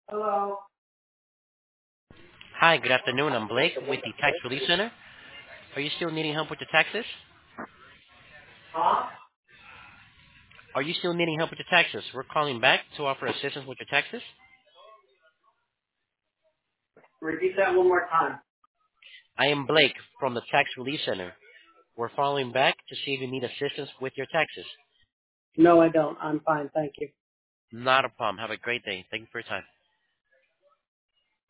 Hello. Hi, good afternoon. I'm Blake with the Tax Relief Center. Are you still needing help with your taxes? Huh? Are you still needing help with your taxes? We're calling back to offer assistance with your taxes. Repeat that one more time. I am Blake from the Tax Relief Center. We're following back to see if you need assistance with your taxes. No, I don't. I'm fine. Thank you. Not a problem. Have a great day. Thank you for your time.